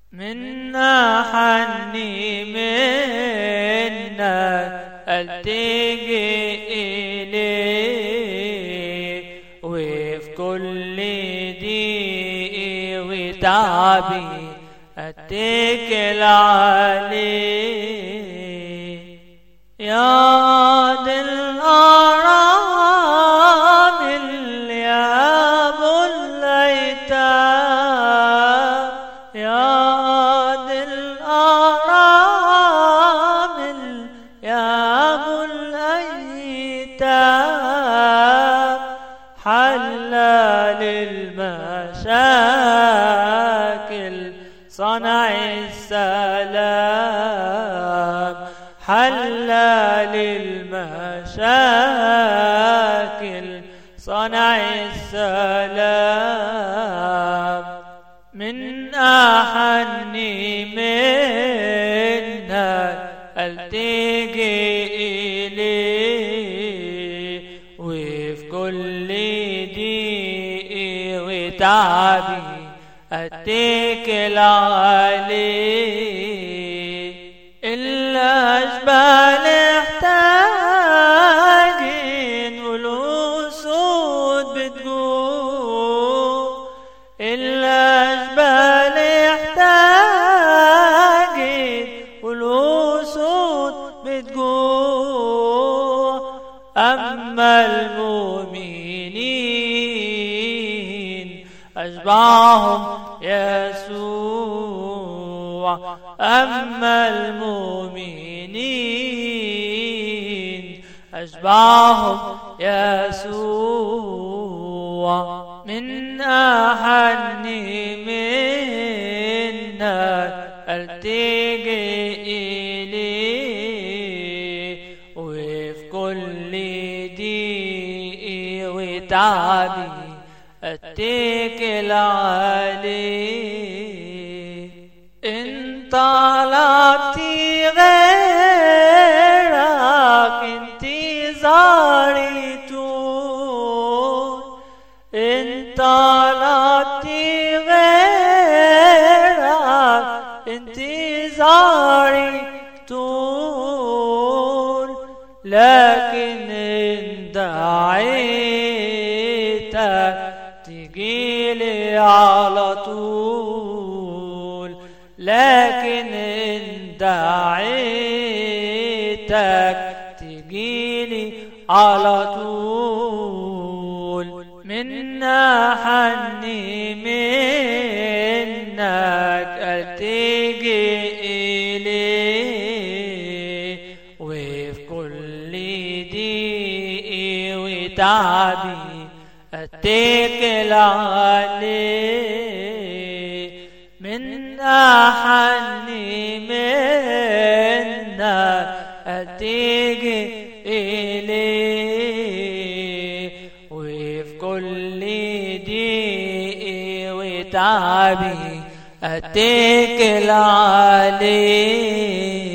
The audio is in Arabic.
من أحني منك ألتجي إليك، وفي كل ضيق وتعبي أتكل عليك. يا دي الأرامل يا أبو الأيتام، يا دي الأرامل يا أبو الأيتام، حلال المشاكل صنع السلام، حلال المشاكل صنع السلام. من أحني منك ألتجي إليه، وفي كل ضيق وتعبي أتكل عليه. الأجبال احتاجين والأسود بتجوع، الأجبال احتاجين والأسود بتجوع، أما المؤمنين أشبعهم يسوع، أما المؤمنين أشبعهم يسوع. من أحني منك ألتجي إليه، وفي كل ضيق وتعبي أتكل عليه. إن طلبت غيرك انتظاري طول، إن طلبت غيرك انتظاري طول، لكن إن دعيتك تجيلي على طول، لكن إن دعيتك تجيلي على طول. من أحني منك ألتجي إليه، وفي كل ضيق وتعبي أتكل عليه. من أحني منك أتجي إليه، وفي كل ضيق وتعبي أتكل عليه.